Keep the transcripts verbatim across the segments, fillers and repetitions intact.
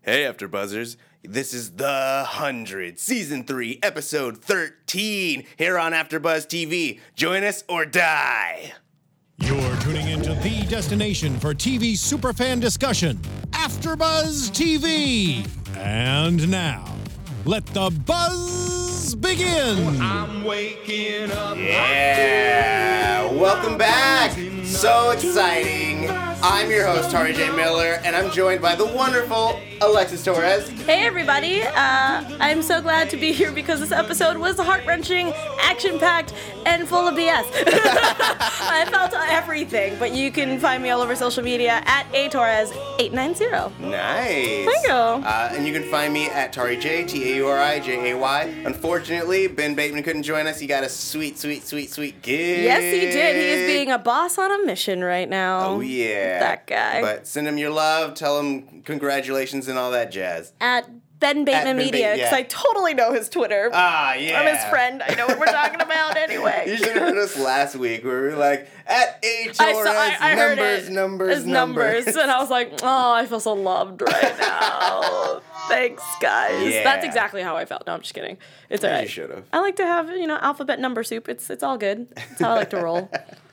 Hey, AfterBuzzers. This is The Hundred, Season three, Episode thirteen, here on AfterBuzz T V. Join us or die. You're tuning into the destination for T V superfan discussion, AfterBuzz T V. And now, let the buzz begin. I'm waking up. Yeah, welcome back. So exciting. I'm your host, Tari J. Miller, and I'm joined by the wonderful Alexis Torres. Hey everybody, uh, I'm so glad to be here because this episode was heart-wrenching, action-packed, and full of B S. I felt everything, but you can find me all over social media at a torres eight nine zero. Nice. Thank you. Uh, and you can find me at Tari J, T A U R I J A Y. Unfortunately, Ben Bateman couldn't join us. He got a sweet, sweet, sweet, sweet gig. Yes, he did. He is being a boss on a mission right now. Oh, yeah. That guy. But send him your love, tell him congratulations and all that jazz. At Ben Bateman Ben Media, Ba- because yeah. I totally know his Twitter. Ah, yeah. I'm his friend. I know what we're talking about anyway. You should have heard us last week where we were like, at A Torres, I saw, I, I heard numbers, it. numbers, It's numbers. And I was like, oh, I feel so loved right now. Thanks, guys. Yeah. That's exactly how I felt. No, I'm just kidding. It's all You right. should've. I like to have, you know, alphabet number soup. It's it's all good. That's how I like to roll.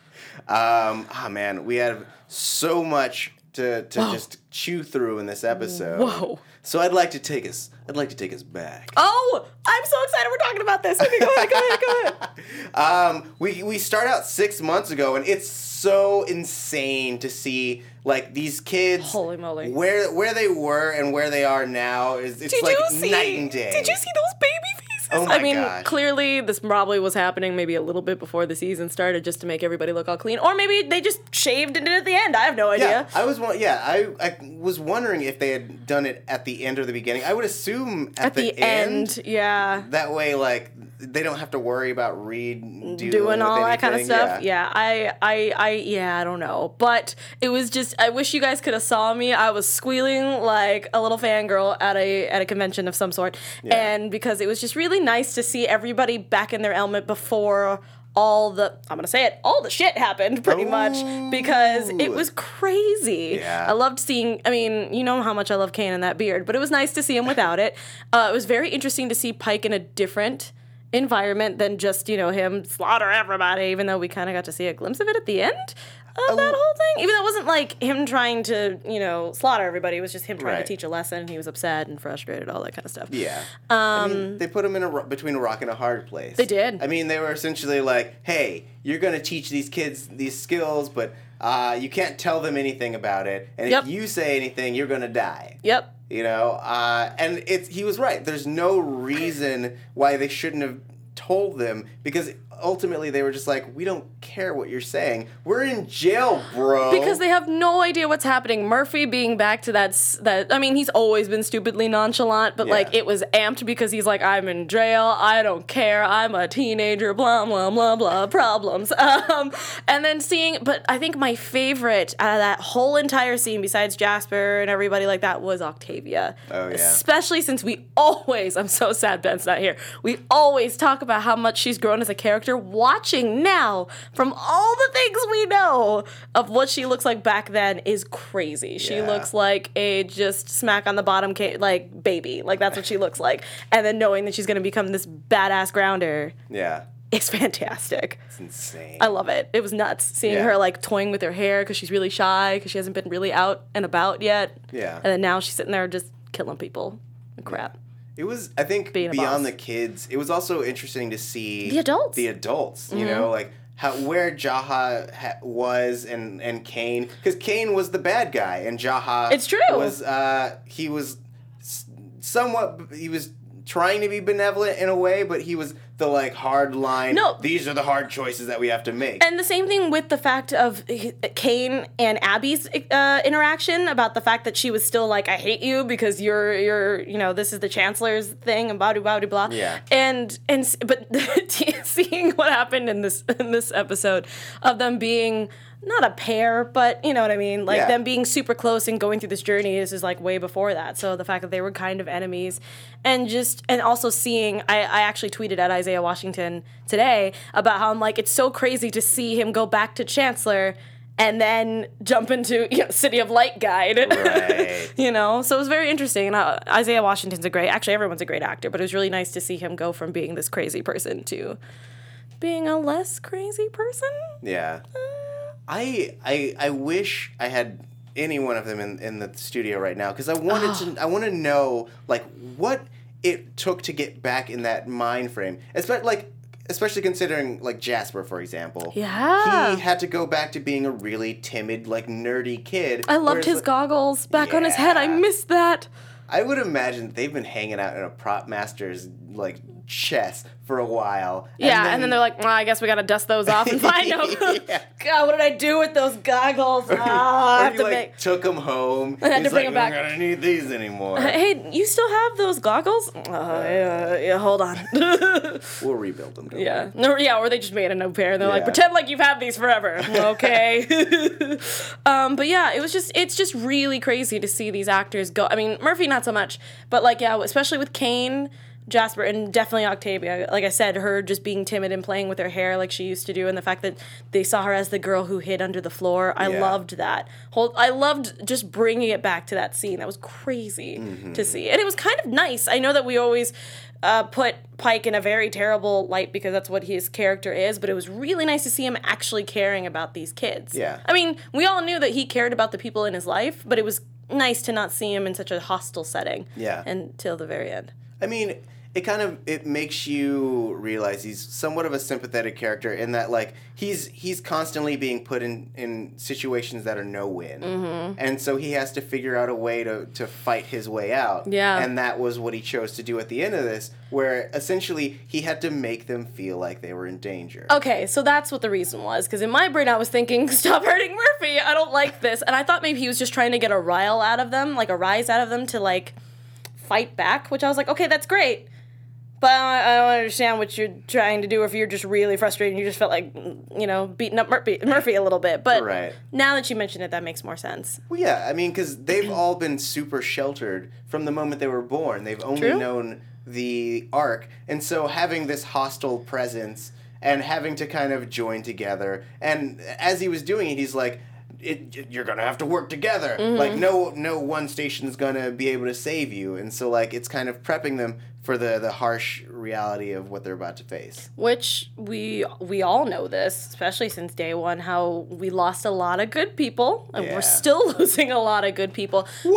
Um, oh man, we have so much to to Whoa. just chew through in this episode. Whoa. So I'd like to take us I'd like to take us back. Oh, I'm so excited we're talking about this. Okay, go ahead, go ahead, go ahead. Um, we we start out six months ago, and it's so insane to see like these kids. Holy moly. Where where they were and where they are now is it's Did like you see? night and day. Did you see those baby faces? Oh my I mean, gosh. clearly this probably was happening maybe a little bit before the season started, just to make everybody look all clean, or maybe they just shaved and did it at the end. I have no idea. Yeah, I was won- yeah, I I was wondering if they had done it at the end or the beginning. I would assume at, At the, end, yeah. That way, like they don't have to worry about Reed do, doing all that kind of anything. stuff. Yeah. Yeah. I, I, I, yeah, I don't know. But it was just, I wish you guys could have saw me. I was squealing like a little fangirl at a at a convention of some sort. Yeah. And because it was just really nice to see everybody back in their element before all the, I'm going to say it, all the shit happened pretty much, because it was crazy. Yeah. I loved seeing, I mean, you know how much I love Kane and that beard, but it was nice to see him without it. Uh, it was very interesting to see Pike in a different environment than just, you know, him slaughter everybody, even though we kind of got to see a glimpse of it at the end of that whole thing. Even though it wasn't like him trying to, you know, slaughter everybody. It was just him trying Right. to teach a lesson. He was upset and frustrated, all that kind of stuff. Yeah. I mean, they put him in a ro- between a rock and a hard place. They did. I mean, they were essentially like, "Hey, you're going to teach these kids these skills, but uh, you can't tell them anything about it. And Yep. if you say anything, you're going to die." Yep. You know, uh, and it's he was right. There's no reason why they shouldn't have told them, because ultimately they were just like, we don't care what you're saying. We're in jail, bro. Because they have no idea what's happening. Murphy being back to that, s- that I mean, he's always been stupidly nonchalant, but Yeah. like it was amped because he's like, I'm in jail, I don't care, I'm a teenager, blah, blah, blah, blah, problems. Um, and then seeing, but I think my favorite out of that whole entire scene, besides Jasper and everybody like that, was Octavia. Oh, yeah. Especially since we always, I'm so sad Ben's not here, we always talk about how much she's grown as a character. Watching now from all the things we know of what she looks like back then is crazy. She Yeah. looks like a just smack on the bottom ca- like baby. Like that's what she looks like. And then knowing that she's going to become this badass grounder yeah, is fantastic. it's insane. I love it. It was nuts seeing Yeah. her like toying with her hair because she's really shy because she hasn't been really out and about yet. Yeah. And then now she's sitting there just killing people and crap. It was, I think, Being a beyond boss. the kids, it was also interesting to see The adults. The adults, you Mm-hmm. know, like how where Jaha ha- was and and Kane, because Kane was the bad guy and Jaha It's true. was uh he was s- somewhat he was trying to be benevolent in a way, but he was the like hard line. No. These are the hard choices that we have to make. And the same thing with the fact of Kane and Abby's uh, interaction about the fact that she was still like, I hate you because you're, you're, you know, this is the Chancellor's thing and blah, blah, blah, blah. Yeah. And, and, but seeing what happened in this, in this episode of them being not a pair, but you know what I mean? Like Yeah. them being super close and going through this journey, this is like way before that. So the fact that they were kind of enemies and just, and also seeing, I, I actually tweeted at Isaiah Washington today about how I'm like, it's so crazy to see him go back to Chancellor and then jump into you know, City of Light guide. Right. You know, so it was very interesting. And uh, Isaiah Washington's a great, actually everyone's a great actor, but it was really nice to see him go from being this crazy person to being a less crazy person. Yeah. I I I wish I had any one of them in, in the studio right now because I wanted Oh. to I want to know like what it took to get back in that mind frame. Especially like especially considering like Jasper, for example. Yeah. He had to go back to being a really timid, like nerdy kid. I loved whereas, his like, goggles back on his head. I Yeah. missed that. I would imagine they've been hanging out in a prop master's like chest for a while. Yeah, and then they're like, well, I guess we gotta dust those off and find them. Yeah. God, what did I do with those goggles? Oh, I or have he to like make. took them home. I had to He's bring like, 'em back. I'm not gonna need these anymore. Hey, you still have those goggles? Uh, yeah, yeah, hold on. We'll rebuild them. Don't yeah, no, yeah, or they just made a new pair and they're like, Yeah. pretend like you've had these forever. Okay. um, but yeah, it was just, it's just really crazy to see these actors go. I mean, Murphy not so much, but like yeah, especially with Kane. Jasper and definitely Octavia. Like I said, her just being timid and playing with her hair like she used to do, and the fact that they saw her as the girl who hid under the floor. I Yeah. loved that. Whole, I loved just bringing it back to that scene. That was crazy Mm-hmm. to see, and it was kind of nice. I know that we always uh, put Pike in a very terrible light because that's what his character is, but it was really nice to see him actually caring about these kids. Yeah. I mean, we all knew that he cared about the people in his life, but it was nice to not see him in such a hostile setting. Yeah. Until the very end. I mean, it kind of it makes you realize he's somewhat of a sympathetic character in that like he's he's constantly being put in, in situations that are no win, mm-hmm. and so he has to figure out a way to, to fight his way out. Yeah. And that was what he chose to do at the end of this, where essentially he had to make them feel like they were in danger. Okay, so that's what the reason was. Because in my brain, I was thinking, stop hurting Murphy. I don't like this. And I thought maybe he was just trying to get a rile out of them, like a rise out of them to like fight back, which I was like, okay, that's great. But I don't understand what you're trying to do if you're just really frustrated and you just felt like, you know, beating up Murphy, Murphy a little bit. But Right. now that you mention it, that makes more sense. Well, yeah, I mean, because they've all been super sheltered from the moment they were born. They've only True. known the Ark, and so having this hostile presence and having to kind of join together. And as he was doing it, he's like, it, "You're gonna have to work together. Mm-hmm. Like, no, no one station's gonna be able to save you." And so, like, it's kind of prepping them for the the harsh reality of what they're about to face. Which we we all know this, especially since day one, how we lost a lot of good people, and Yeah. we're still losing a lot of good people. But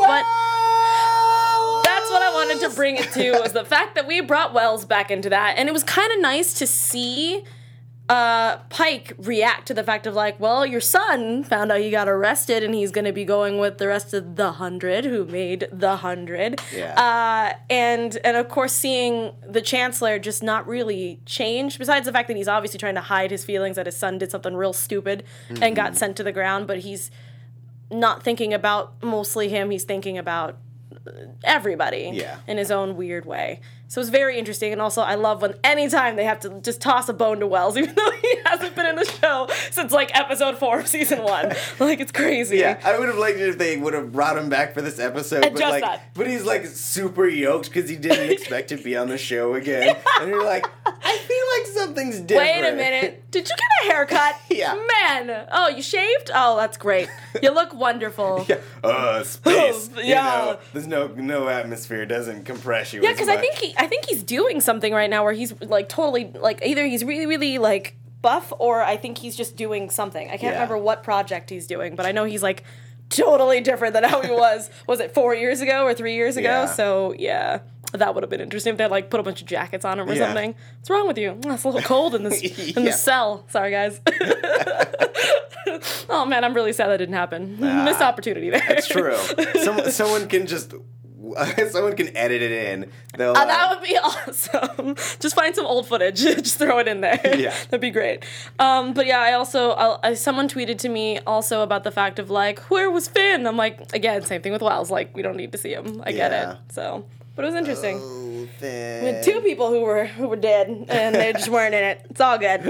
that's what I wanted to bring it to, was the fact that we brought Wells back into that, and it was kind of nice to see uh, Pike react to the fact of like, well, your son found out he got arrested, and he's going to be going with the rest of the hundred who made the hundred. Yeah. Uh, and and of course, seeing the Chancellor just not really change, besides the fact that he's obviously trying to hide his feelings that his son did something real stupid Mm-hmm. and got sent to the ground, but he's not thinking about mostly him. He's thinking about everybody Yeah. in his own weird way. So it's very interesting, and also I love when anytime they have to just toss a bone to Wells, even though he hasn't been in the show since like episode four of season one. Like, it's crazy. Yeah, I would have liked it if they would have brought him back for this episode. And but just like, that. but he's like super yoked because he didn't expect to be on the show again. And you're like, I feel like something's different. Wait a minute. Did you get a haircut? Yeah. Man. Oh, you shaved? Oh, that's great. You look wonderful. Yeah. Uh, space. Yeah. You know, there's no no atmosphere. It doesn't compress you. Yeah, as because I much. think he, I think he's doing something right now where he's like totally like either he's really really like buff or I think he's just doing something. I can't Yeah. remember what project he's doing, but I know he's like totally different than how he was. Was it four years ago or three years ago? Yeah. So yeah, that would have been interesting if they had like put a bunch of jackets on him or Yeah. something. What's wrong with you? Oh, it's a little cold in this in Yeah. the cell. Sorry guys. Oh man, I'm really sad that didn't happen. Missed opportunity there. That's true. Some, someone can just. Someone can edit it in. They'll, Uh, uh, that would be awesome. Just find some old footage. Just throw it in there. Yeah. That'd be great. Um, but yeah, I also, I'll, I, someone tweeted to me also about the fact of like, where was Finn? I'm like, again, same thing with Wells. Like, we don't need to see him. I get Yeah. it. So, but it was interesting. Oh, Finn. We had two people who were who were dead, and they just weren't in it. It's all good.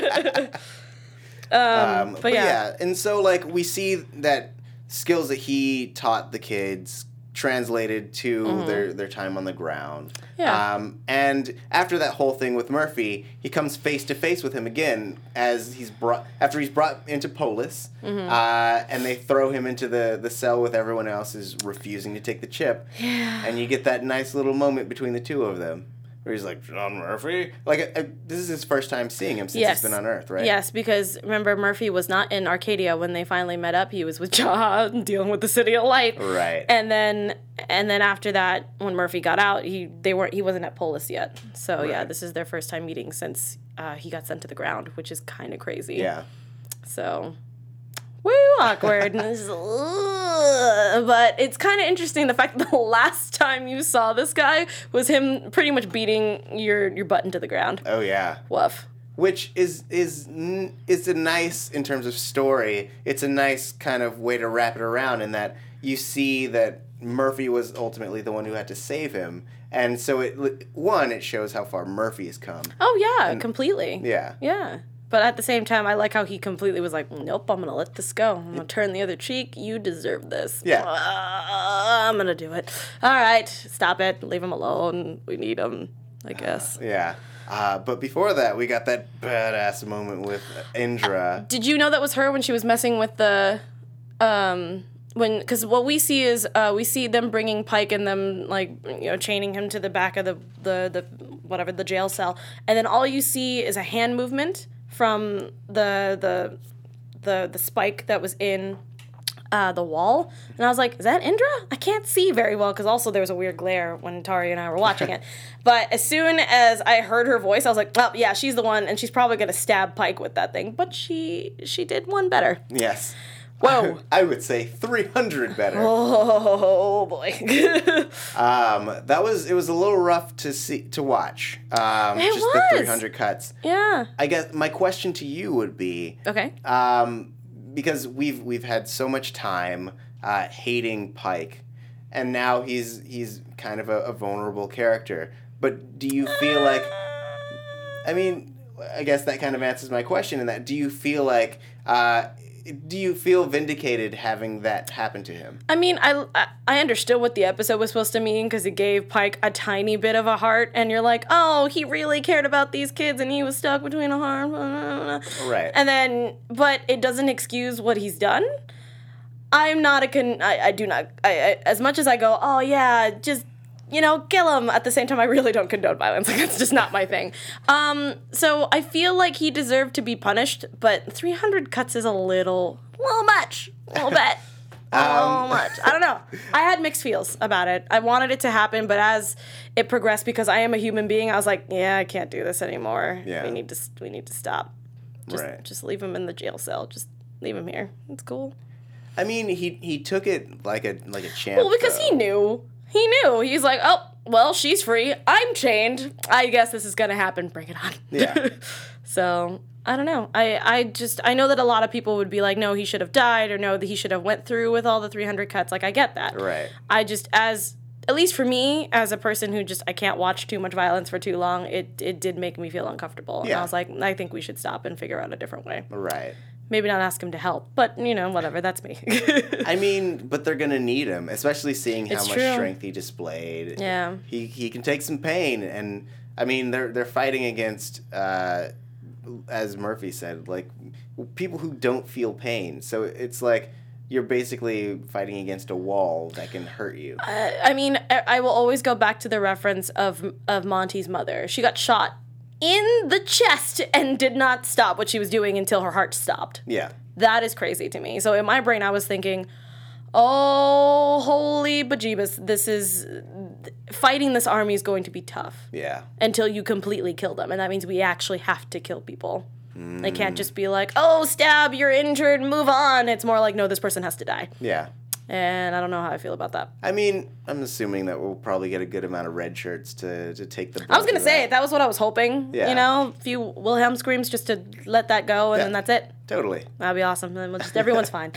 um, Um, but, but yeah. yeah, and so like we see that skills that he taught the kids translated to Mm-hmm. their, their time on the ground. Yeah. Um, and after that whole thing with Murphy, he comes face to face with him again as he's brought after he's brought into Polis, Mm-hmm. uh, and they throw him into the, the cell with everyone else who's refusing to take the chip. Yeah. And you get that nice little moment between the two of them. Where he's like, John Murphy? Like, uh, this is his first time seeing him since Yes. he's been on Earth, right? Yes, because remember, Murphy was not in Arcadia when they finally met up. He was with John dealing with the City of Light. Right. And then and then after that, when Murphy got out, he they weren't he wasn't at Polis yet. So yeah, Right. this is their first time meeting since uh, he got sent to the ground, which is kind of crazy. Yeah. So, woo, awkward. Ugh. But it's kind of interesting the fact that the last time you saw this guy was him pretty much beating your your butt into the ground. Oh, yeah. Woof. Which is is n- is a nice in terms of story. It's a nice kind of way to wrap it around in that you see that Murphy was ultimately the one who had to save him, and so it one it shows how far Murphy has come. Oh yeah, completely. Yeah. Yeah. But at the same time, I like how he completely was like, nope, I'm going to let this go. I'm going to turn the other cheek. You deserve this. Yeah. Uh, I'm going to do it. All right. Stop it. Leave him alone. We need him, I guess. Yeah. Uh, but before that, we got that badass moment with Indra. Did you know that was her when she was messing with the... um when Because what we see is uh, we see them bringing Pike and them, like, you know, chaining him to the back of the, the, the whatever, the jail cell. And then all you see is a hand movement from the the the the spike that was in uh, the wall, and I was like, "Is that Indra?" I can't see very well because also there was a weird glare when Tari and I were watching it. But as soon as I heard her voice, I was like, "Oh yeah, she's the one," and she's probably gonna stab Pike with that thing. But she she did one better. Yes. Whoa. I would say three hundred better. Oh boy. Um, that was it was a little rough to see to watch. Um, It just was. the three hundred cuts. Yeah. I guess my question to you would be, Okay. um, because we've we've had so much time uh, hating Pike, and now he's he's kind of a, a vulnerable character. But do you feel like? I mean, I guess that kind of answers my question. In that, do you feel like? Uh, do you feel vindicated having that happen to him? I mean, I, I- I understood what the episode was supposed to mean because it gave Pike a tiny bit of a heart, and you're like, oh, he really cared about these kids, and he was stuck between a heart. Right. And then, but it doesn't excuse what he's done. I'm not a con. I, I do not. I, I as much as I go, oh yeah, just you know, kill him. At the same time, I really don't condone violence. Like it's just not my thing. Um, so I feel like he deserved to be punished, but three hundred cuts is a little, little much, a little bit. Um, So much. I don't know. I had mixed feels about it. I wanted it to happen, but as it progressed, because I am a human being, I was like, yeah, I can't do this anymore. Yeah. We need to. We need to stop. Just, Right. just leave him in the jail cell. Just leave him here. It's cool. I mean, he he took it like a like a champ. Well, because he though. knew. He knew. He's like, oh, well, she's free. I'm chained. I guess this is gonna happen. Bring it on. Yeah. So I don't know. I, I just I know that a lot of people would be like, no, he should have died, or no, that he should have went through with all the three hundred cuts. Like I get that. Right. I just as at least for me, as a person who just I can't watch too much violence for too long, it it did make me feel uncomfortable. And Yeah. I was like, I think we should stop and figure out a different way. Right. Maybe not ask him to help, but you know, whatever. That's me. I mean, but they're gonna need him, especially seeing how It's much true. strength he displayed. Yeah. He he can take some pain, and I mean, they're they're fighting against, uh, as Murphy said, like people who don't feel pain. So it's like you're basically fighting against a wall that can hurt you. I mean, I I will always go back to the reference of of Monty's mother. She got shot in the chest and did not stop what she was doing until her heart stopped. Yeah. That is crazy to me. So in my brain, I was thinking, oh, holy bejeebus, this is fighting this army is going to be tough Yeah. until you completely kill them, and that means we actually have to kill people. They can't just be like, oh, stab, you're injured, move on. It's more like, no, this person has to die. Yeah. And I don't know how I feel about that. I mean, I'm assuming that we'll probably get a good amount of red shirts to, to take the. I was brunt gonna of say that. that was what I was hoping. Yeah. You know, a few Wilhelm screams just to let that go, and Yeah. then that's it. Totally. That'd be awesome. Then we'll just everyone's fine.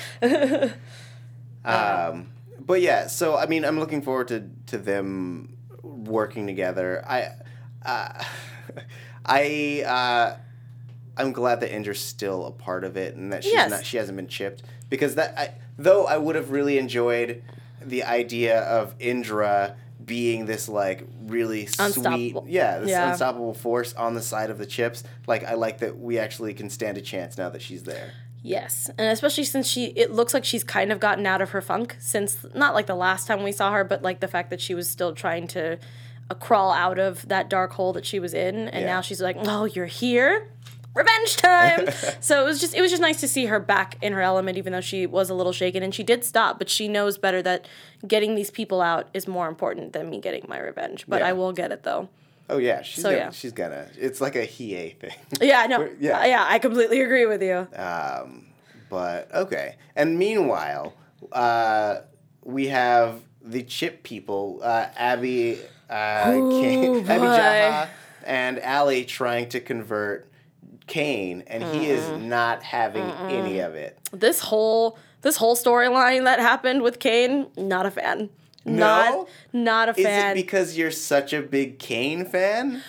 Um, but yeah, so I mean, I'm looking forward to, to them working together. I, uh, I, uh, I'm glad that Indra's still a part of it and that she's Yes. not. She hasn't been chipped because that. I, though I would have really enjoyed the idea of Indra being this like really Unstoppable. sweet, yeah, this Yeah. unstoppable force on the side of the chips. Like I like that we actually can stand a chance now that she's there. Yes, and especially since she, it looks like she's kind of gotten out of her funk since, not like the last time we saw her, but like the fact that she was still trying to uh, crawl out of that dark hole that she was in, and Yeah. now she's like, oh, you're here? Revenge time! So it was just, it was just nice to see her back in her element, even though she was a little shaken, and she did stop, but she knows better that getting these people out is more important than me getting my revenge. But Yeah. I will get it, though. Oh yeah, she's So, gonna, yeah. she's gonna. It's like a Hiei thing. Yeah, no, We're- yeah. yeah, yeah, I completely agree with you. Um, but okay. And meanwhile, uh, we have the chip people, uh, Abby, uh, Kane, Abby boy. Jaha, and Allie trying to convert Kane, and he is not having any of it. This whole this whole storyline that happened with Kane, not a fan. No? Not not a Is fan. it because you're such a big Kane fan?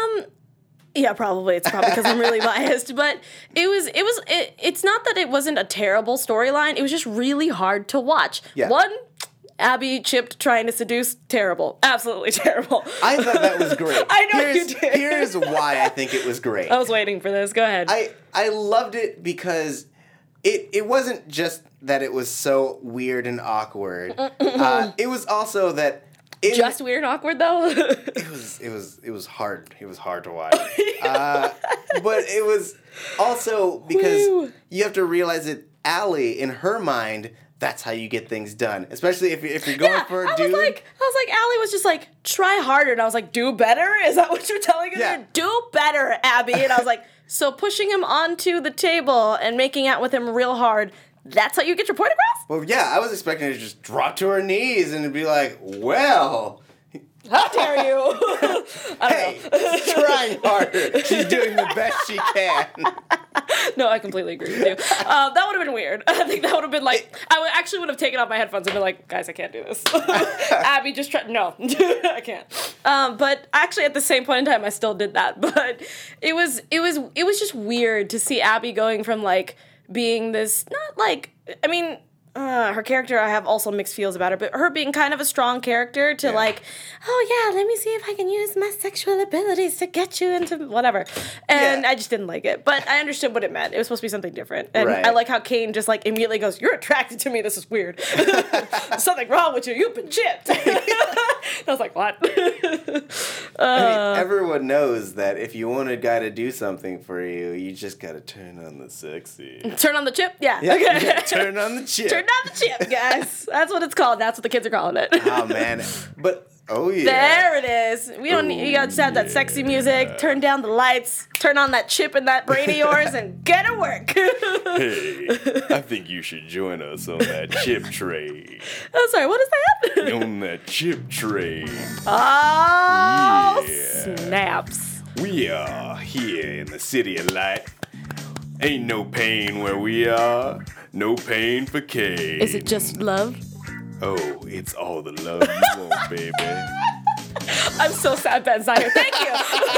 Yeah, probably. It's probably because I'm really biased, but it was it was it, it's not that it wasn't a terrible storyline. It was just really hard to watch. Yeah. One, Abby chipped trying to seduce, terrible. Absolutely terrible. I thought that was great. I know here's, you did. Here's why I think it was great. I was waiting for this. Go ahead. I I loved it because it it wasn't just that it was so weird and awkward. uh, it was also that in, just weird and awkward though. it was it was it was hard. It was hard to watch. uh, but it was also because Woo. you have to realize that Allie, in her mind, that's how you get things done. Especially if you're, if you're going Yeah, for a I dude. was like, I was like, Allie was just like, try harder, and I was like, do better? Is that what you're telling her? Yeah. Do better, Abby. And I was like, so pushing him onto the table and making out with him real hard, that's how you get your point across? well, yeah, I was expecting her to just drop to her knees and be like, well. How dare you? I don't Hey, she's trying harder. She's doing the best she can. No, I completely agree with you. Uh, that would have been weird. I think that would have been like, I would actually would have taken off my headphones and been like, guys, I can't do this. Abby, just try. No, I can't. Um, but actually, at the same point in time, I still did that. But it was, it was, it was just weird to see Abby going from like being this, not like, I mean. Uh, her character, I have also mixed feels about her, but her being kind of a strong character to Yeah. like, oh yeah, let me see if I can use my sexual abilities to get you into whatever. And Yeah. I just didn't like it, but I understood what it meant. It was supposed to be something different. And Right. I like how Kane just like immediately goes, you're attracted to me, this is weird. Something wrong with you, you've been chipped. I was like, what? I mean, everyone knows that if you want a guy to do something for you, you just gotta turn on the sexy. Turn on the chip? Yeah. Yeah, Okay. yeah, turn on the chip. Turn on the chip, guys. That's what it's called. That's what the kids are calling it. Oh man, but oh yeah. There it is. We don't need, you gotta just have that sexy music, turn down the lights, turn on that chip in that brain of yours, and get to work. Hey, I think you should join us on that chip trade. Oh, sorry, what is that? On that chip trade. Oh, Yeah. snaps. We are here in the city of light. Ain't no pain where we are. No pain for K. Is it just love? Oh, it's all the love you want, baby. I'm so sad Ben's not here. Thank you.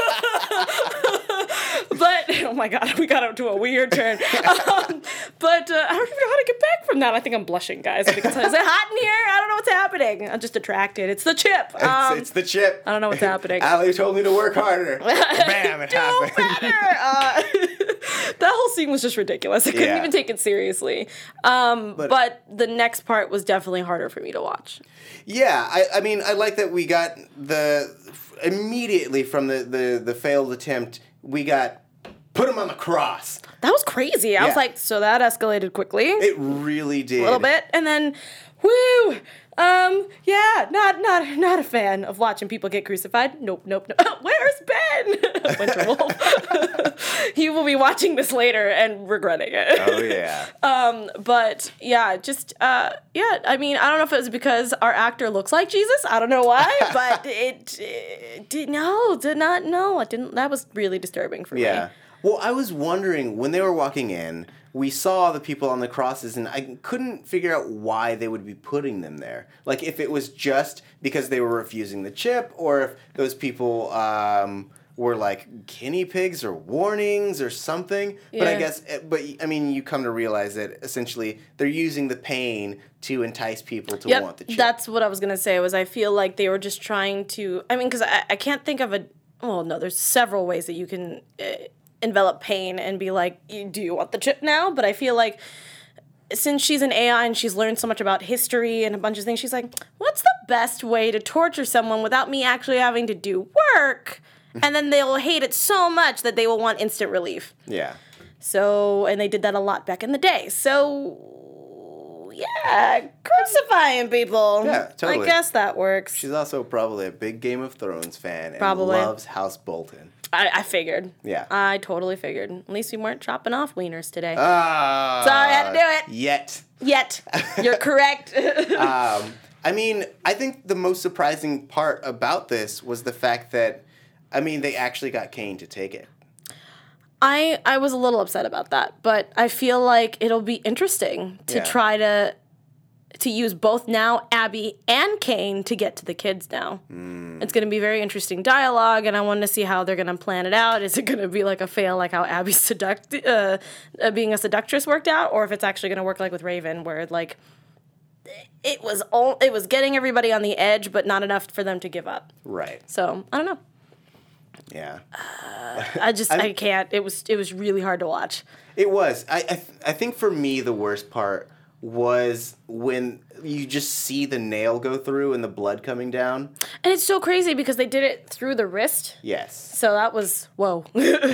But, oh my God, we got up to a weird turn. Um, but uh, I don't even know how to get back from that. I think I'm blushing, guys. Because is it hot in here? I don't know what's happening. I'm just attracted. It's the chip. Um, it's, it's the chip. I don't know what's happening. Allie told me to work harder. Bam, it Do happened. better. Uh, that whole scene was just ridiculous. I couldn't Yeah. even take it seriously. Um, But- but, the next part was definitely harder for me to watch. Yeah, I, I mean, I like that we got the immediately from the, the, the failed attempt, we got put him on the cross. That was crazy. I Yeah. was like, so that escalated quickly. It really did. A little bit, and then, woo, um, yeah, not not not a fan of watching people get crucified. Nope, nope, nope. Where's Ben? Winterwolf. He will be watching this later and regretting it. Oh yeah. Um, but yeah, just uh, yeah. I mean, I don't know if it was because our actor looks like Jesus. I don't know why, but it, it did no, did not know. It didn't. That was really disturbing for Yeah. me. Well, I was wondering when they were walking in, we saw the people on the crosses, and I couldn't figure out why they would be putting them there. Like, if it was just because they were refusing the chip, or if those people um, were like guinea pigs or warnings or something. But I Yeah. guess, but I mean, you come to realize that essentially they're using the pain to entice people to Yep, want the chip. that's what I was gonna say. Was I feel like they were just trying to. I mean, because I, I can't think of a. Well, no, there's several ways that you can uh, envelop pain and be like, "You- do you want the chip now? But I feel like since she's an A I and she's learned so much about history and a bunch of things, she's like, what's the best way to torture someone without me actually having to do work? And then they'll hate it so much that they will want instant relief. Yeah. So, and they did that a lot back in the day. So, yeah, crucifying people. Yeah, totally. I guess that works. She's also probably a big Game of Thrones fan and Probably. loves House Bolton. I, I figured. Yeah. I totally figured. At least we weren't chopping off wieners today. Ah, Sorry, I had to do it. Yet. Yet. You're correct. Um, I mean, I think the most surprising part about this was the fact that, I mean, they actually got Kane to take it. I I was a little upset about that, but I feel like it'll be interesting to Yeah. try to to use both now Abby and Kane to get to the kids now. Mm. It's going to be very interesting dialogue, and I want to see how they're going to plan it out. Is it going to be like a fail, like how Abby seduct uh, uh, being a seductress worked out, or if it's actually going to work like with Raven, where like it was all it was getting everybody on the edge, but not enough for them to give up. Right. So I don't know. Yeah. I just I can't. It was it was really hard to watch. It was. I I, th- I think for me the worst part was when you just see the nail go through and the blood coming down. And it's so crazy because they did it through the wrist. Yes. So that was, whoa.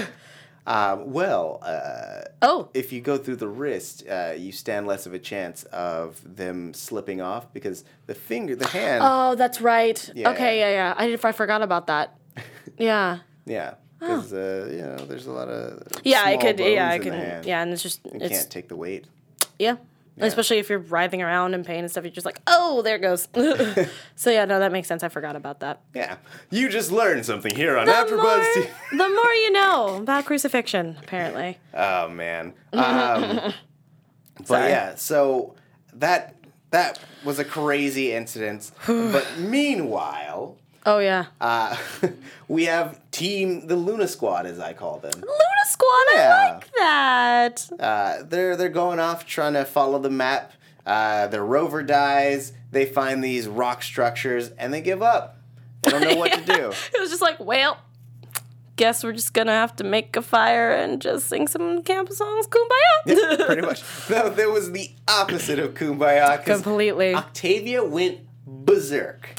Um, well, uh, oh. if you go through the wrist, uh, you stand less of a chance of them slipping off because the finger, the hand. Oh, that's right. Yeah. Okay, yeah, yeah. I did, I forgot about that. Yeah. Yeah. Because, uh, you know, there's a lot of. Yeah, I small could, yeah, I bones in could, the hand. yeah, and it's just, You it's, can't take the weight. yeah. Especially if you're writhing around in pain and stuff, you're just like, oh, there it goes. So yeah, no, that makes sense. I forgot about that. Yeah. You just learned something here on The AfterBuzz more, T V. the more you know about crucifixion, apparently. Oh man. Um, but Sorry. yeah, so that that was a crazy incident. But meanwhile, Oh yeah. uh, we have Team the Luna Squad, as I call them. Luna Squad, Yeah. I like that. Uh, they're they're going off trying to follow the map. Uh, their rover dies. They find these rock structures and they give up. They don't know what to do. It was just like, well, guess we're just gonna have to make a fire and just sing some camp songs, kumbaya. Pretty much. No, there was the opposite of Kumbaya. 'Cause Completely. Octavia went berserk.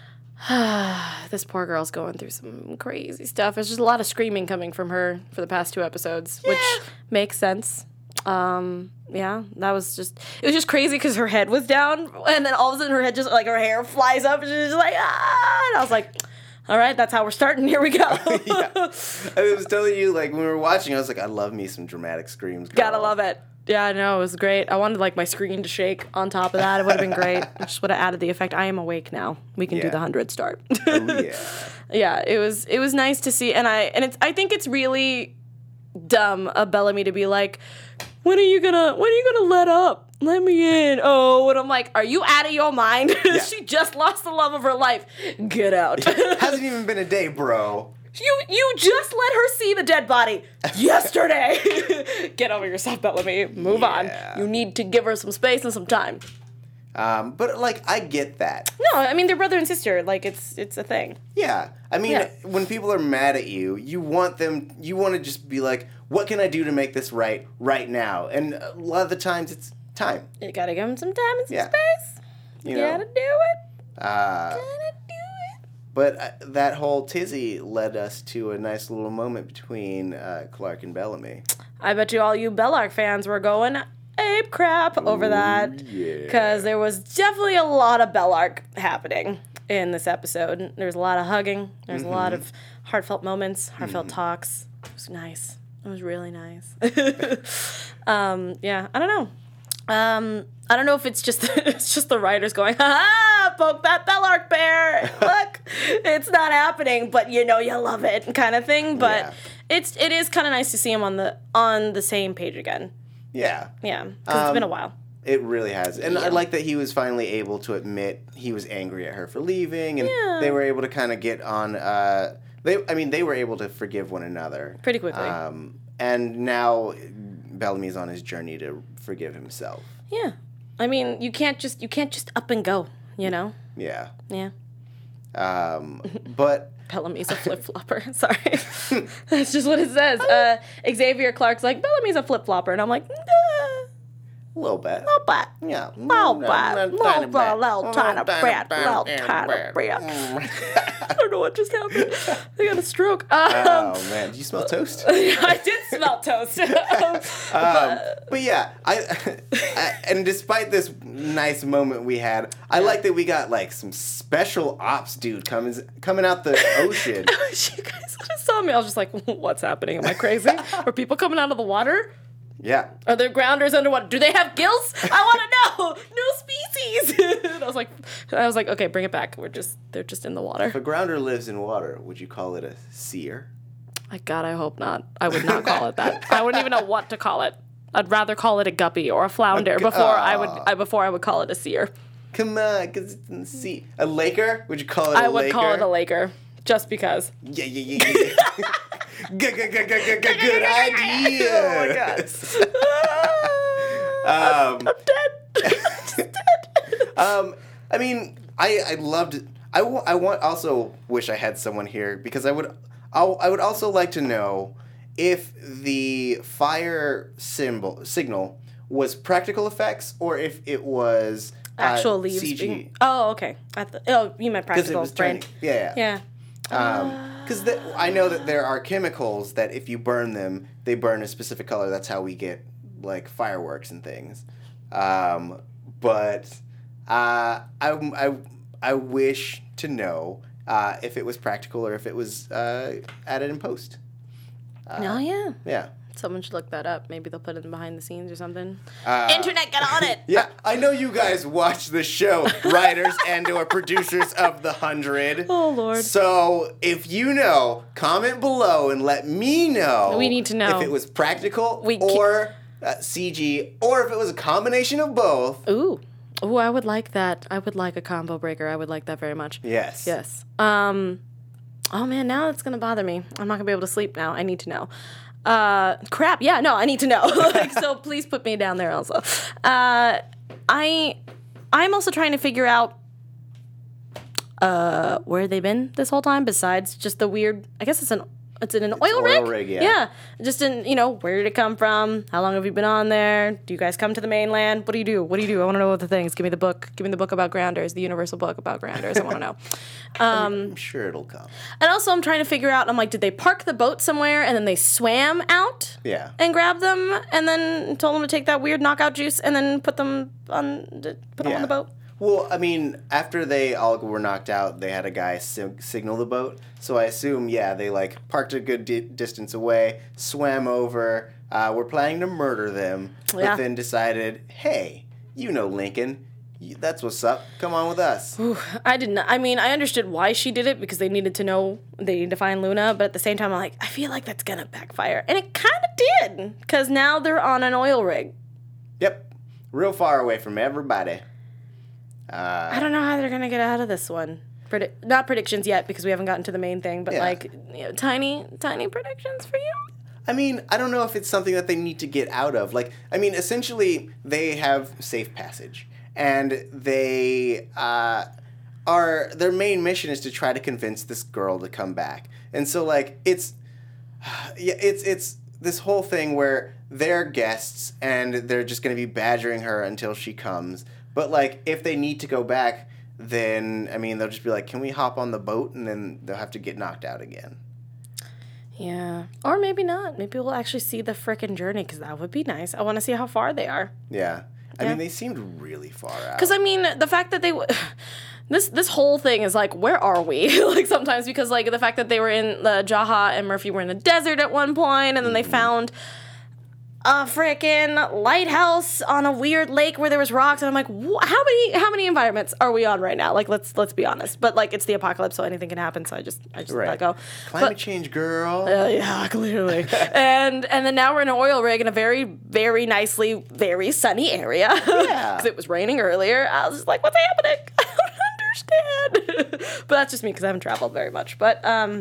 This poor girl's going through some crazy stuff. There's just a lot of screaming coming from her for the past two episodes, which makes sense. Um, yeah, that was just, it was just crazy because her head was down, and then all of a sudden her head just, like, her hair flies up, and she's just like, ah, and I was like, all right, that's how we're starting, here we go. Yeah. I was telling you, like, when we were watching, I was like, I love me some dramatic screams. Girl. Gotta love it. Yeah, I know, it was great. I wanted, like, my screen to shake on top of that. It would have been great. I just would have added the effect, I am awake now. We can do Yeah. the hundred start. Oh, yeah. Yeah, it was it was nice to see, and I and it's I think it's really dumb of Bellamy to be like, when are you gonna when are you gonna let up? Let me in. Oh, and I'm like, are you out of your mind? Yeah. She just lost the love of her life. Get out. Hasn't even been a day, bro. You you just let her see the dead body yesterday. Get over yourself, Bellamy. Move Yeah. on. You need to give her some space and some time. Um, but, like, I get that. No, I mean they're brother and sister. Like it's it's a thing. Yeah. I mean, Yeah. when people are mad at you, you want them, you want to just be like, what can I do to make this right right now? And a lot of the times it's time. You gotta give him some time and some Yeah. space. You You know? gotta do it. Uh, Gotta do it. but uh, that whole tizzy led us to a nice little moment between uh, Clark and Bellamy. I bet you all you Bellark fans were going ape crap over that. yeah. Because there was definitely a lot of Bellark happening in this episode. There was a lot of hugging. There's Mm-hmm. a lot of heartfelt moments, heartfelt talks. It was nice. It was really nice. um, yeah, I don't know. Um, I don't know if it's just it's just the writers going, ha ha, poke that Bellark bear. Look, it's not happening, but you know you love it, kind of thing. But Yeah. it's it is kind of nice to see him on the on the same page again. Yeah. Yeah, because it's been a Um, while. It really has. And I Yeah. like that he was finally able to admit he was angry at her for leaving, and Yeah. they were able to kind of get on uh, They, I mean, they were able to forgive one another Pretty quickly. Um, and now Bellamy's on his journey to forgive himself. Yeah. I mean, you can't just you can't just up and go, you know? Yeah. Yeah. Um, but Bellamy's a flip flopper. Sorry. That's just what it says. Uh, Xavier Clark's like, Bellamy's a flip flopper. And I'm like, nah, a little bit. little bit. Yeah. Little bit. Mm, Little tiny bit. bit. Little tiny Mm, bit. tiny Little bit. tiny Mm. bit. I don't know what just happened. I got a stroke. Um, Oh man, did you smell toast? I did smell toast. Um, but yeah, I, I and despite this nice moment we had, I like that we got like some special ops dude coming coming out the ocean. You guys just saw me. I was just like, what's happening? Am I crazy? Are people coming out of the water? Yeah. Are there grounders underwater? Do they have gills? I want to know. New species. And I was like, I was like, okay, bring it back. We're just, they're just in the water. If a grounder lives in water, would you call it a seer? My God, I hope not. I would not call it that. I wouldn't even know what to call it. I'd rather call it a guppy or a flounder A gu- before I would, Aw. I, before I would call it a seer. Come on, because it's in the sea. A laker? Would you call it a I would laker? call it a laker, just because. Yeah, yeah, yeah, yeah. Good, good, good, good, good, good, good idea. Oh my God. Um, I'm dead. Just dead. Um, I mean, I I loved. I, w- I want also wish I had someone here because I would. I'll, I would also like to know if the fire symbol signal was practical effects or if it was uh, Actual leaves. C G. Being, oh, okay. I th- oh, you meant Because it practical. was turning. Right. Yeah. Yeah. Because I know that there are chemicals that if you burn them, they burn a specific color. That's how we get like fireworks and things. Um, but uh, I, I, I wish to know uh, if it was practical or if it was uh, added in post. oh, yeah. Yeah. Someone should look that up. Maybe they'll put it in behind the scenes or something. Uh, Internet, get on it. Yeah, I know you guys watch the show, writers and or producers of The Hundred. Oh, Lord. So if you know, comment below and let me know. We need to know. if it was practical We ke- or uh, C G, or if it was a combination of both. Ooh. Ooh, I would like that. I would like a combo breaker. I would like that very much. Yes. Yes. Um. Oh, man, now it's going to bother me. I'm not going to be able to sleep now. I need to know. Uh, crap. Yeah, no, I need to know. Like, so please put me down there also. Uh, I, I'm also trying to figure out uh, where they've been this whole time besides just the weird, I guess it's an, it's in an oil oil rig? rig, yeah. Yeah. Just in, you know, where did it come from? How long have you been on there? Do you guys come to the mainland? What do you do? What do you do? I want to know what the things. Give me the book. Give me the book about grounders, the universal book about grounders. I want to know. I'm sure it'll come. And also, I'm trying to figure out, I'm like, did they park the boat somewhere and then they swam out Yeah. and grabbed them and then told them to take that weird knockout juice and then put them on, put them Yeah. on the boat? Well, I mean, after they all were knocked out, they had a guy sig- signal the boat. So I assume, yeah, they like parked a good di- distance away, swam over, uh, were planning to murder them, Yeah. but then decided, hey, you know Lincoln, you, that's what's up. Come on with us. I didn't, I mean, I understood why she did it because they needed to know, they needed to find Luna, but at the same time, I'm like, I feel like that's gonna backfire. And it kind of did, because now they're on an oil rig. Yep, real far away from everybody. I don't know how they're gonna get out of this one. Predi- not predictions yet because we haven't gotten to the main thing, but Yeah. like you know, tiny, tiny predictions for you. I mean, I don't know if it's something that they need to get out of. Like, I mean, essentially, they have safe passage, and they uh, are their main mission is to try to convince this girl to come back. And so, like, it's yeah, it's it's this whole thing where they're guests and they're just going to be badgering her until she comes. But like, if they need to go back, then I mean, they'll just be like, "Can we hop on the boat?" And then they'll have to get knocked out again. Yeah, or maybe not. Maybe we'll actually see the frickin' journey because that would be nice. I want to see how far they are. Yeah. I Yeah. mean, they seemed really far out. Because I mean, the fact that they w- this this whole thing is like, where are we? Like sometimes because like the fact that they were in the Jaha and Murphy were in a desert at one point, and then they found a frickin' lighthouse on a weird lake where there was rocks, and I'm like, wh- how many how many environments are we on right now? Like let's let's be honest. But like it's the apocalypse, so anything can happen. So I just I just let Right. it go. Climate But- change, girl. Uh, yeah, clearly. and and then now we're in an oil rig in a very, very nicely, very sunny area. Yeah. Because it was raining earlier. I was just like, what's happening? I don't understand. But that's just me because I haven't traveled very much. But um,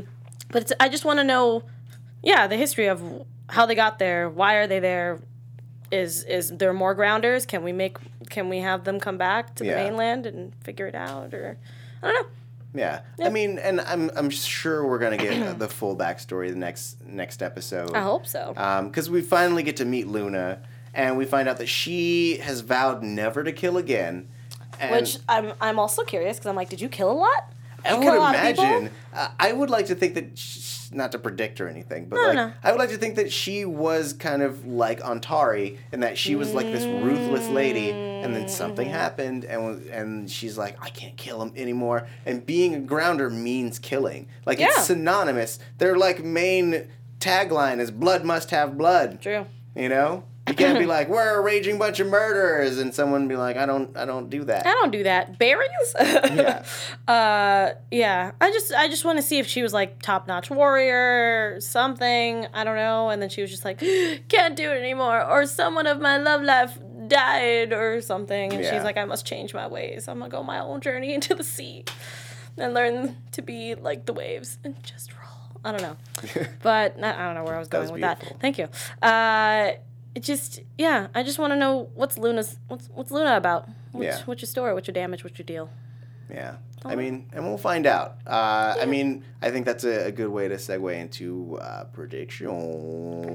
But it's, I just want to know, yeah, the history of how they got there. Why are they there? Is is there more grounders? Can we make? Can we have them come back to the Yeah. mainland and figure it out? Or I don't know. Yeah. I mean, and I'm I'm sure we're gonna get the full backstory the next next episode. I hope so. Because we finally get to meet Luna, and we find out that she has vowed never to kill again. And Which I'm I'm also curious because I'm like, did you kill a lot? Did I you would kill a lot of people? imagine. Uh, I would like to think that, sh not to predict or anything, but No, like no. I would like to think that she was kind of like Antari, and that she was like this ruthless lady, and then something Mm-hmm. happened, and and she's like, I can't kill him anymore. And being a grounder means killing. Like Yeah. it's synonymous. Their like main tagline is "Blood must have blood." True. You know. You can't be like, we're a raging bunch of murderers, and someone be like, I don't, I don't do that. I don't do that. Berries? Yeah. Uh, yeah. I just I just want to see if she was like top notch warrior or something. I don't know. And then she was just like, can't do it anymore. Or someone of my love life died or something. And Yeah. she's like, I must change my ways. I'm gonna go my own journey into the sea and learn to be like the waves and just roll. I don't know. But I I don't know where I was going was with that. beautiful. Thank you. Uh, it just yeah. I just want to know what's Luna's what's what's Luna about. What's, Yeah. what's your story? What's your damage? What's your deal? Yeah. Oh. I mean, and we'll find out. Uh, I mean, I think that's a, a good way to segue into uh, prediction. And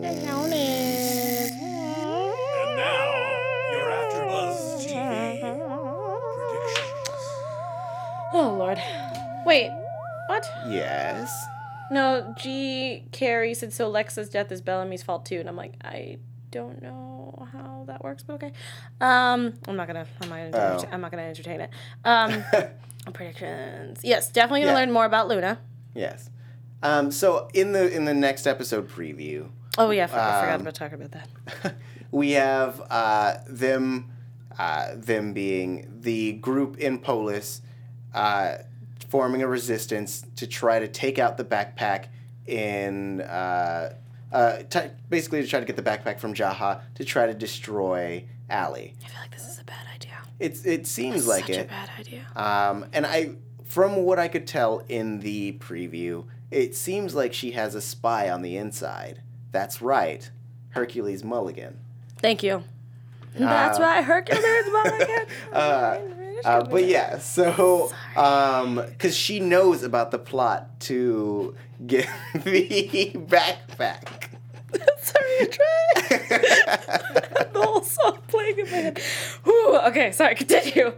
now, your AfterBuzz T V predictions. Oh Lord. Wait. What? Yes. No. G. Carey said so. Lexa's death is Bellamy's fault too, and I'm like, I don't know how that works, but okay. Um, I'm not gonna. I'm not gonna. Oh. I'm not gonna entertain it. Um, predictions. Yes, definitely gonna Yeah. learn more about Luna. Yes. Um, so in the in the next episode preview, Oh yeah, I forgot, I forgot Um, about talking about that. we have uh, them uh, them being the group in Polis uh, forming a resistance to try to take out the backpack in uh, uh, t- basically to try to get the backpack from Jaha to try to destroy Allie. I feel like this is a bad idea. It's it seems like Such it. a bad idea. Um, and I, from what I could tell in the preview, it seems like she has a spy on the inside. That's right, Hercules Mulligan. Thank you. That's right, Hercules Mulligan. Uh, uh, but yeah, so because she knows about the plot to get the backpack. Sorry, I tried. The whole song playing in my head. Whew, okay, sorry, continue.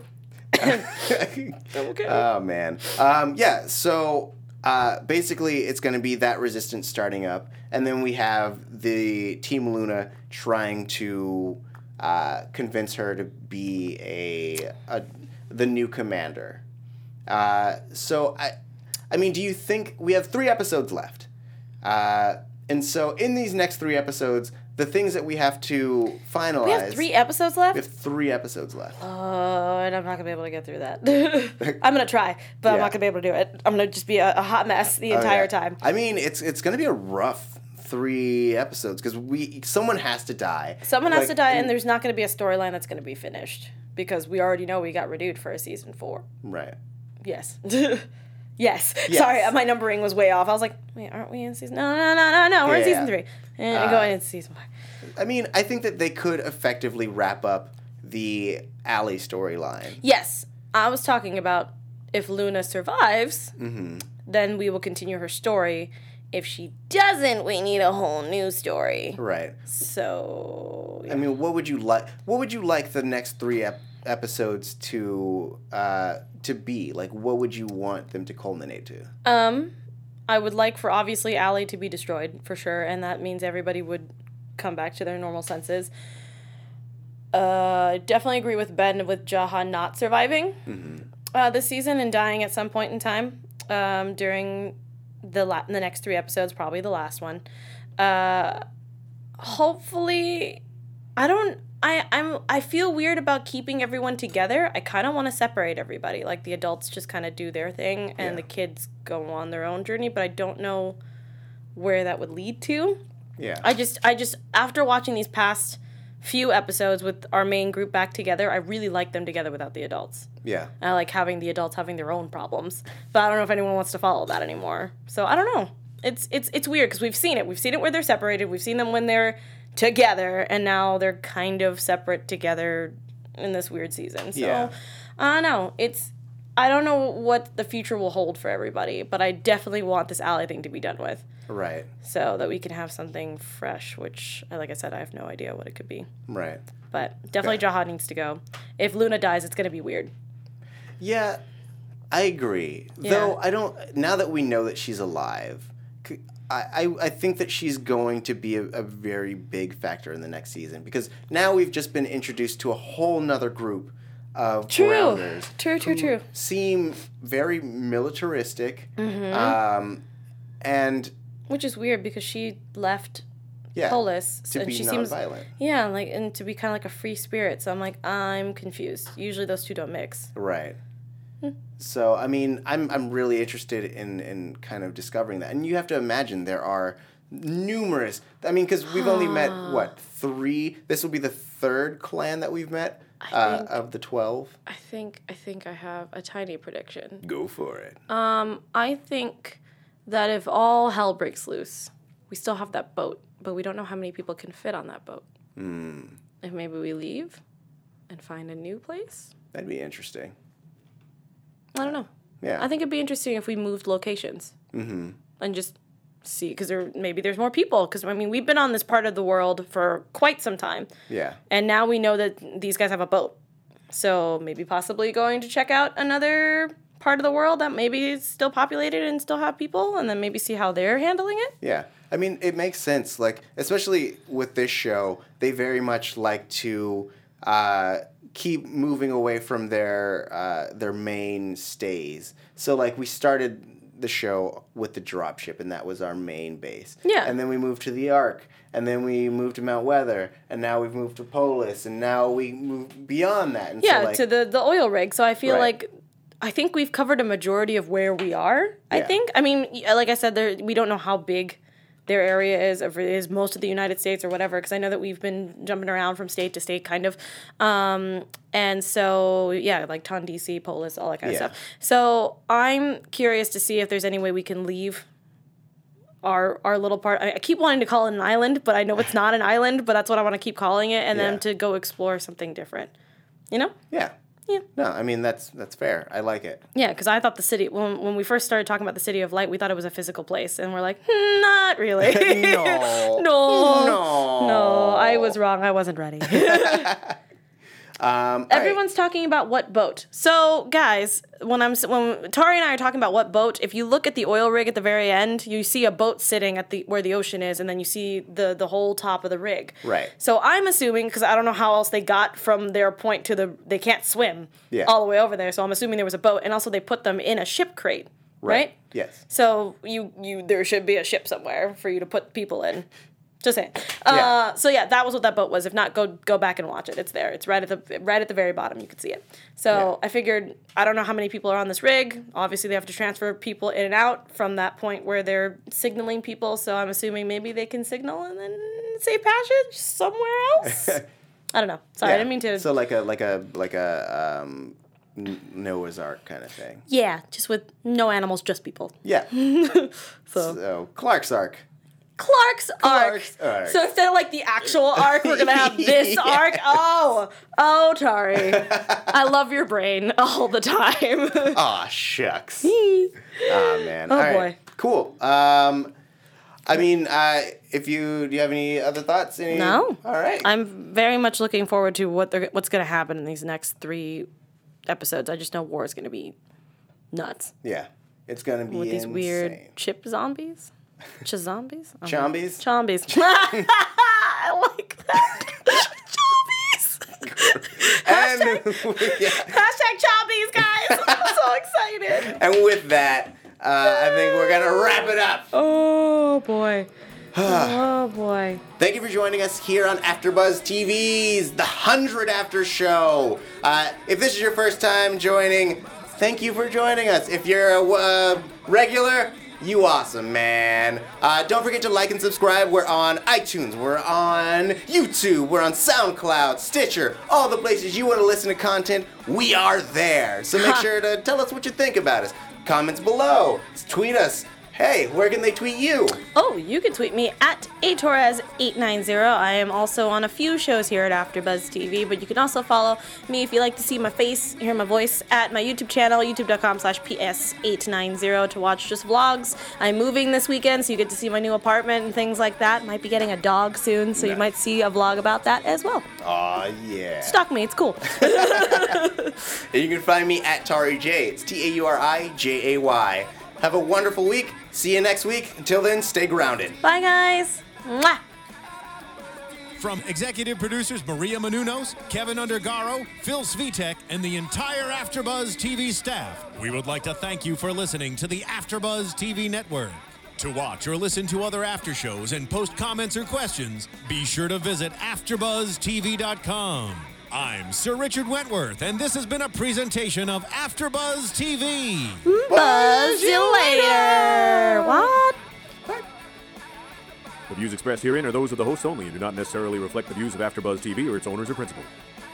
Okay. Oh man. Um, yeah. So uh, basically, it's going to be that resistance starting up, and then we have the Team Luna trying to uh, convince her to be a, a the new commander. Uh, so I, I mean, do you think we have three episodes left? Uh, and so in these next three episodes, the things that we have to finalize. We have three episodes left? We have three episodes left. Oh, and I'm not gonna be able to get through that. I'm gonna try, but I'm Yeah. not gonna be able to do it. I'm gonna just be a, a hot mess the Oh, entire yeah. time. I mean, it's it's gonna be a rough three episodes because we someone has to die. Someone has Like, to die, and there's not gonna be a storyline that's gonna be finished because we already know we got renewed for a season four. right. Yes. yes. Yes. Sorry, my numbering was way off. I was like, wait, aren't we in season? No, no, no, no, no. We're in Yeah. season three, and Uh, going into season four. I mean, I think that they could effectively wrap up the Allie storyline. Yes, I was talking about if Luna survives, Mm-hmm. then we will continue her story. If she doesn't, we need a whole new story. Right. So, I mean, what would you like? What would you like the next three ep- episodes to uh, to be? Like, what would you want them to culminate to? um, I would like for obviously Allie to be destroyed for sure, and that means everybody would come back to their normal senses. Uh, I definitely agree with Ben with Jaha not surviving Mm-hmm. uh, this season and dying at some point in time um, during the la- the next three episodes, probably the last one. Uh, hopefully, I don't. I I'm I feel weird about keeping everyone together. I kind of want to separate everybody. Like the adults just kind of do their thing and Yeah. the kids go on their own journey. But I don't know where that would lead to. Yeah. I just I just after watching these past few episodes with our main group back together, I really like them together without the adults. yeah. I like having the adults having their own problems. But I don't know if anyone wants to follow that anymore. So I don't know. it's it's it's weird because we've seen it. We've seen it where they're separated. We've seen them when they're together, and now they're kind of separate together in this weird season. So Yeah. I don't know. It's I don't know what the future will hold for everybody, but I definitely want this Ally thing to be done with. Right. So that we can have something fresh, which, like I said, I have no idea what it could be. Right. But definitely Yeah. Jahad needs to go. If Luna dies, it's going to be weird. Yeah, I agree. Yeah. Though I don't. Now that we know that she's alive, c- I, I, I think that she's going to be a, a very big factor in the next season because now we've just been introduced to a whole nother group of True. grounders. True, true, who true. Seem very militaristic, Mm-hmm. um, and Which is weird because she left yeah, Polis. to and be she seems nonviolent. Yeah, like and to be kind of like a free spirit. So I'm like, I'm confused. Usually those two don't mix. Right. Hmm. So I mean, I'm I'm really interested in in kind of discovering that, and you have to imagine there are numerous. I mean, because we've only met what three. This will be the third clan that we've met uh, think- of the twelve. I think I think I have a tiny prediction. Go for it. Um, I think that if all hell breaks loose, we still have that boat, but we don't know how many people can fit on that boat. Mm, If maybe we leave and find a new place. that'd be interesting. I don't know. Yeah. I think it'd be interesting if we moved locations Mm-hmm. and just see, because there maybe there's more people. Because I mean, we've been on this part of the world for quite some time, Yeah. and now we know that these guys have a boat. So maybe possibly going to check out another part of the world that maybe is still populated and still have people, and then maybe see how they're handling it. Yeah. I mean, it makes sense. Like, especially with this show, they very much like to uh, keep moving away from their uh, their main stays. So, like, we started the show with the dropship, and that was our main base. Yeah. And then we moved to the Ark, and then we moved to Mount Weather, and now we've moved to Polis, and now we move beyond that. And Yeah, so, like, to the the oil rig. So I feel Right. like I think we've covered a majority of where we are. I Yeah. think. I mean, y- like I said, there we don't know how big their area is, if it is most of the United States or whatever, because I know that we've been jumping around from state to state, kind of. Um, and so, yeah, like Ton D C, Polis, all that kind Yeah. of stuff. So I'm curious to see if there's any way we can leave our our little part. I, I keep wanting to call it an island, but I know it's not an island, but that's what I want to keep calling it, and Yeah. then to go explore something different. You know? yeah. Yeah. No, I mean, that's that's fair. I like it. Yeah, because I thought the city, when, when we first started talking about the City of Light, we thought it was a physical place. And we're like, hmm, not really. No. no. No. No, I was wrong. I wasn't ready. Um, all right. Everyone's talking about what boat. So, guys, when I'm when Tari and I are talking about what boat, if you look at the oil rig at the very end, you see a boat sitting at the where the ocean is, and then you see the the whole top of the rig. Right. So I'm assuming, because I don't know how else they got from their point to the, they can't swim Yeah. all the way over there. So I'm assuming there was a boat, and also they put them in a ship crate, right? Yes. So you you there should be a ship somewhere for you to put people in. Just saying. Yeah. Uh, so yeah, that was what that boat was. If not, go go back and watch it. It's there. It's right at the right at the very bottom. You can see it. So Yeah. I figured I don't know how many people are on this rig. Obviously, they have to transfer people in and out from that point where they're signaling people. So I'm assuming maybe they can signal and then save passage somewhere else. I don't know. Sorry, I didn't mean to. So like a like a like a um, N- Noah's Ark kind of thing. yeah, just with no animals, just people. Yeah. So. So Clark's Ark. Clark's, Clark's arc. arc. So instead of like the actual arc, we're gonna have this Yeah. arc. Oh, oh, Tari, I love your brain all the time. Aw, shucks. Ah man. Oh, All right. boy. Cool. Um, I mean, uh, if you do you have any other thoughts? Any? No. All right. I'm very much looking forward to what they're what's gonna happen in these next three episodes. I just know war is gonna be nuts yeah. It's gonna be with these insane. weird chip zombies, chazombies, I don't know. Chombies. Chombies. I like that. Chombies. And yeah. Hashtag chombies, guys. I'm so excited. And with that, uh, I think we're gonna wrap it up. Oh boy. Oh boy. Thank you for joining us here on AfterBuzz T V's The hundred After Show. Uh, if this is your first time joining, thank you for joining us. If you're a uh, regular, you awesome, man. Uh, don't forget to like and subscribe. We're on iTunes, we're on YouTube, we're on SoundCloud, Stitcher, all the places you want to listen to content, we are there. So make sure to tell us what you think about us. Comments below, tweet us, Hey, where can they tweet you? Oh, you can tweet me at a torres eight nine zero. I am also on a few shows here at AfterBuzz T V, but you can also follow me if you like to see my face, hear my voice, at my YouTube channel, youtube.com slash ps eight nine zero, to watch just vlogs. I'm moving this weekend, so you get to see my new apartment and things like that. Might be getting a dog soon, so Nice. you might see a vlog about that as well. Aw, yeah. Stalk me, it's cool. And you can find me at Tari J. It's T A U R I J A Y. Have a wonderful week. See you next week. Until then, stay grounded. Bye, guys. Mwah. From executive producers Maria Menounos, Kevin Undergaro, Phil Svitek, and the entire AfterBuzz T V staff, we would like to thank you for listening to the AfterBuzz T V network. To watch or listen to other after shows and post comments or questions, be sure to visit after buzz T V dot com. I'm Sir Richard Wentworth, and this has been a presentation of AfterBuzz T V. Buzz you later. What? The views expressed herein are those of the hosts only and do not necessarily reflect the views of AfterBuzz T V or its owners or principals.